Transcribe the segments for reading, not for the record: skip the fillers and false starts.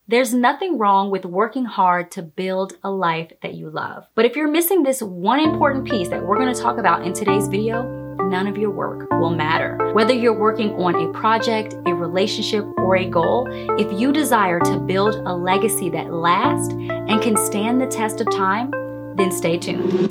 There's nothing wrong with working hard to build a life that you love. But if you're missing this one important piece that we're going to talk about in today's video, none of your work will matter. Whether you're working on a project, a relationship, or a goal, if you desire to build a legacy that lasts and can stand the test of time, then stay tuned.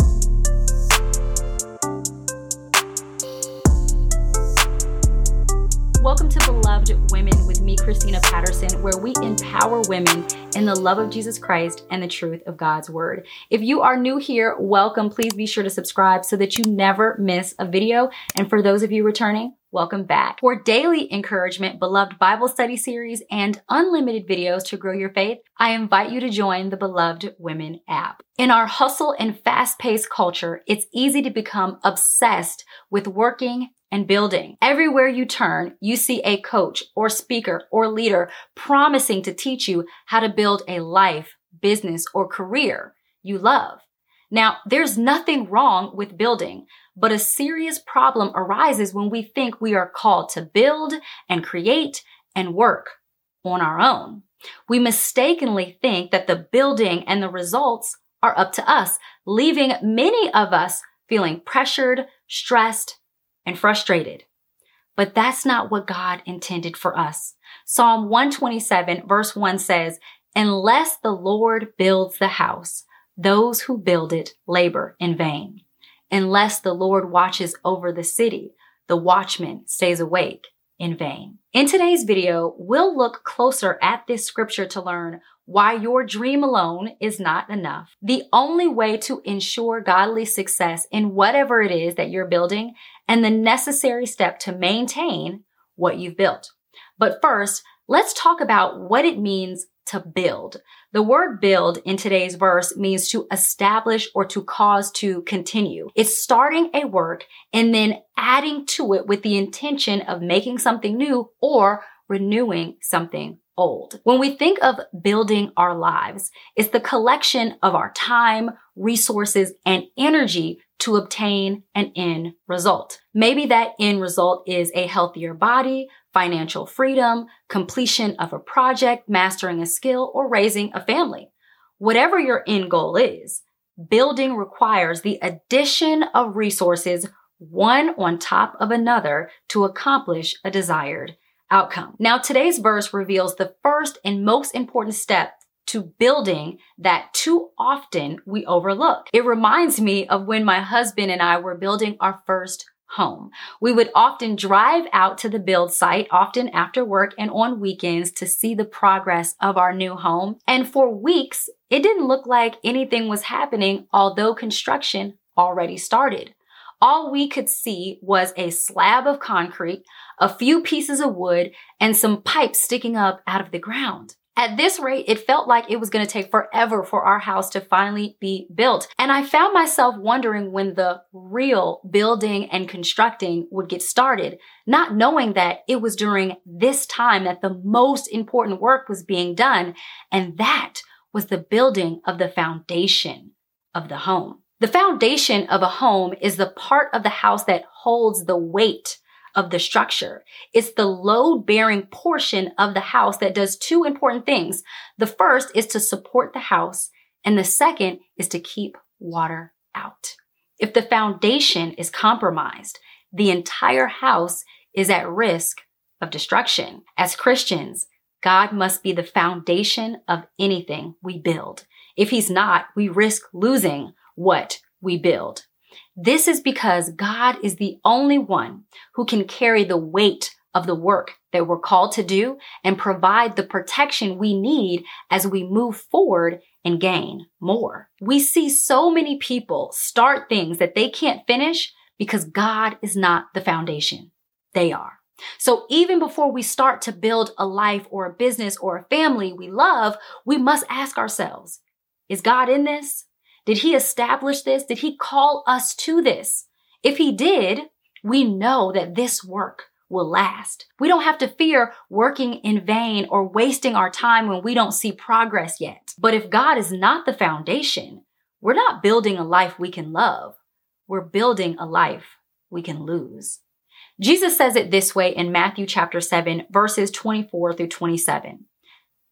Welcome to Beloved Women with me, Christina Patterson, where we empower women in the love of Jesus Christ and the truth of God's word. If you are new here, welcome. Please be sure to subscribe so that you never miss a video. And for those of you returning, welcome back. For daily encouragement, beloved Bible study series, and unlimited videos to grow your faith, I invite you to join the Beloved Women app. In our hustle and fast-paced culture, it's easy to become obsessed with working and building. Everywhere you turn, you see a coach or speaker or leader promising to teach you how to build a life, business, or career you love. Now, there's nothing wrong with building, but a serious problem arises when we think we are called to build and create and work on our own. We mistakenly think that the building and the results are up to us, leaving many of us feeling pressured, stressed, and frustrated. But that's not what God intended for us. Psalm 127 verse 1 says, "Unless the Lord builds the house, those who build it labor in vain. Unless the Lord watches over the city, the watchman stays awake in vain." In today's video, we'll look closer at this scripture to learn why your dream alone is not enough. The only way to ensure godly success in whatever it is that you're building, and the necessary step to maintain what you've built. But first, let's talk about what it means to build. The word build in today's verse means to establish or to cause to continue. It's starting a work and then adding to it with the intention of making something new or renewing something old. When we think of building our lives, it's the collection of our time, resources, and energy to obtain an end result. Maybe that end result is a healthier body, financial freedom, completion of a project, mastering a skill, or raising a family. Whatever your end goal is, building requires the addition of resources, one on top of another, to accomplish a desired outcome. Now, today's verse reveals the first and most important step to building that too often we overlook. It reminds me of when my husband and I were building our first home. We would often drive out to the build site, often after work and on weekends, to see the progress of our new home. And for weeks, it didn't look like anything was happening, although construction already started. All we could see was a slab of concrete, a few pieces of wood, and some pipes sticking up out of the ground. At this rate, it felt like it was going to take forever for our house to finally be built. And I found myself wondering when the real building and constructing would get started, not knowing that it was during this time that the most important work was being done. And that was the building of the foundation of the home. The foundation of a home is the part of the house that holds the weight of the structure. It's the load-bearing portion of the house that does two important things. The first is to support the house, and the second is to keep water out. If the foundation is compromised, the entire house is at risk of destruction. As Christians, God must be the foundation of anything we build. If He's not, we risk losing what we build. This is because God is the only one who can carry the weight of the work that we're called to do and provide the protection we need as we move forward and gain more. We see so many people start things that they can't finish because God is not the foundation. They are. So even before we start to build a life or a business or a family we love, we must ask ourselves, is God in this? Did He establish this? Did He call us to this? If He did, we know that this work will last. We don't have to fear working in vain or wasting our time when we don't see progress yet. But if God is not the foundation, we're not building a life we can love. We're building a life we can lose. Jesus says it this way in Matthew chapter 7, verses 24 through 27.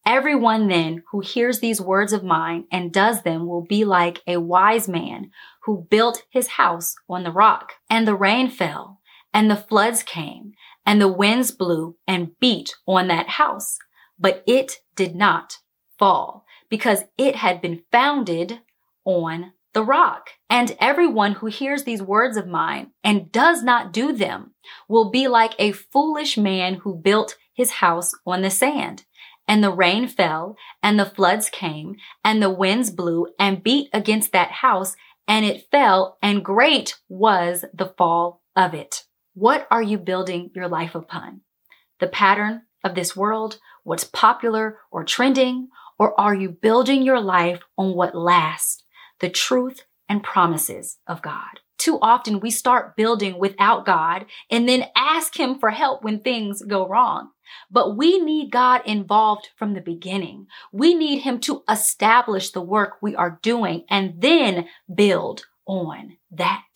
Everyone then who hears these words of mine and does them will be like a wise man who built his house on the rock. And the rain fell, and the floods came, and the winds blew and beat on that house. But it did not fall, because it had been founded on the rock. And everyone who hears these words of mine and does not do them will be like a foolish man who built his house on the sand. And the rain fell, and the floods came, and the winds blew and beat against that house, and it fell, and great was the fall of it. What are you building your life upon? The pattern of this world, what's popular or trending, or are you building your life on what lasts, the truth and promises of God? Too often we start building without God and then ask Him for help when things go wrong. But we need God involved from the beginning. We need Him to establish the work we are doing and then build on that.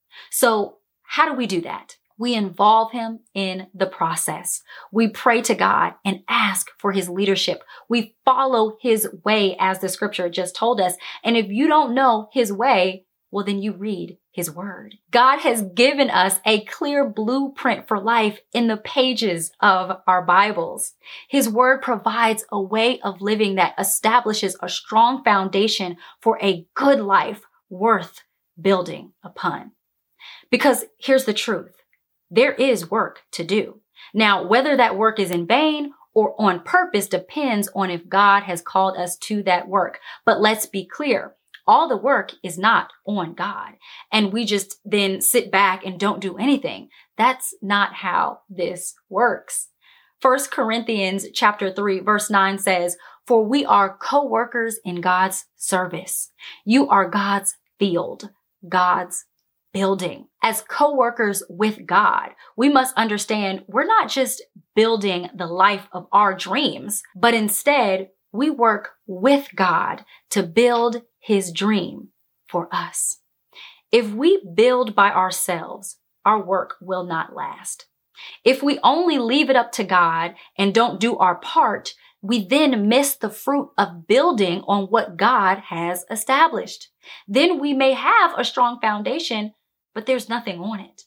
So how do we do that? We involve Him in the process. We pray to God and ask for His leadership. We follow His way as the scripture just told us. And if you don't know His way, well, then you read His word. God has given us a clear blueprint for life in the pages of our Bibles. His word provides a way of living that establishes a strong foundation for a good life worth building upon. Because here's the truth. There is work to do. Now, whether that work is in vain or on purpose depends on if God has called us to that work. But let's be clear. All the work is not on God, and we just then sit back and don't do anything. That's not how this works. 1 Corinthians chapter 3, verse 9 says, "For we are co-workers in God's service. You are God's field, God's building." As co-workers with God, we must understand we're not just building the life of our dreams, but instead we work with God to build His dream for us. If we build by ourselves, our work will not last. If we only leave it up to God and don't do our part, we then miss the fruit of building on what God has established. Then we may have a strong foundation, but there's nothing on it.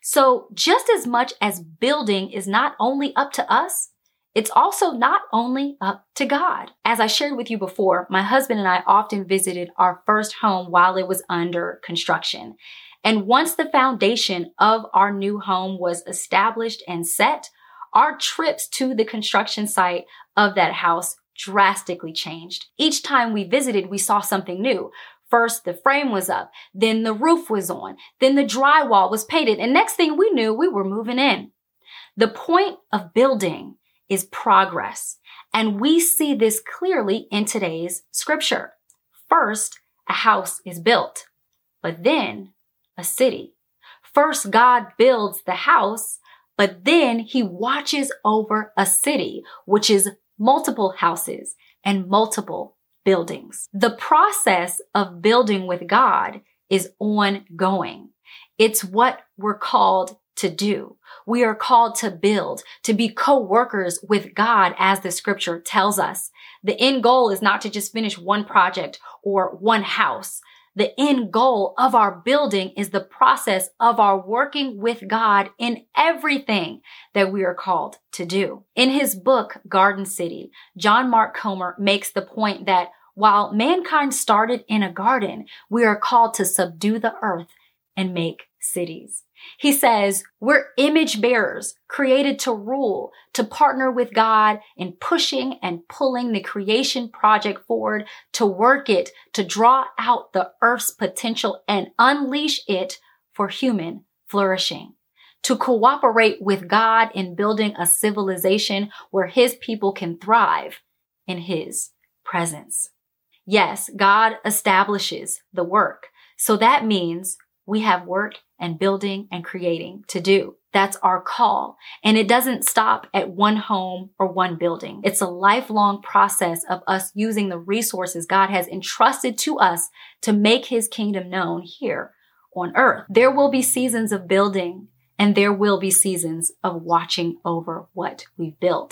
So just as much as building is not only up to us, it's also not only up to God. As I shared with you before, my husband and I often visited our first home while it was under construction. And once the foundation of our new home was established and set, our trips to the construction site of that house drastically changed. Each time we visited, we saw something new. First, the frame was up, then the roof was on, then the drywall was painted, and next thing we knew, we were moving in. The point of building is progress. And we see this clearly in today's scripture. First, a house is built, but then a city. First, God builds the house, but then He watches over a city, which is multiple houses and multiple buildings. The process of building with God is ongoing. It's what we're called to do. We are called to build, to be co-workers with God, as the scripture tells us. The end goal is not to just finish one project or one house. The end goal of our building is the process of our working with God in everything that we are called to do. In his book, Garden City, John Mark Comer makes the point that while mankind started in a garden, we are called to subdue the earth and make cities. He says, we're image bearers created to rule, to partner with God in pushing and pulling the creation project forward, to work it, to draw out the earth's potential and unleash it for human flourishing, to cooperate with God in building a civilization where His people can thrive in His presence. Yes, God establishes the work. So that means we have work and building and creating to do. That's our call. And it doesn't stop at one home or one building. It's a lifelong process of us using the resources God has entrusted to us to make His kingdom known here on earth. There will be seasons of building and there will be seasons of watching over what we've built.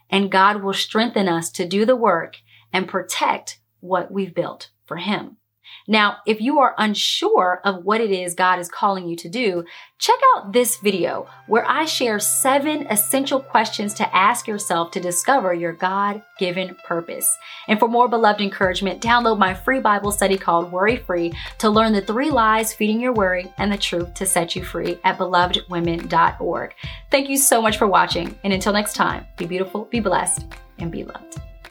and God will strengthen us to do the work and protect what we've built for Him. Now, if you are unsure of what it is God is calling you to do, check out this video where I share 7 essential questions to ask yourself to discover your God-given purpose. And for more beloved encouragement, download my free Bible study called Worry Free to learn the 3 lies feeding your worry and the truth to set you free at belovedwomen.org. Thank you so much for watching. And until next time, be beautiful, be blessed, and be loved.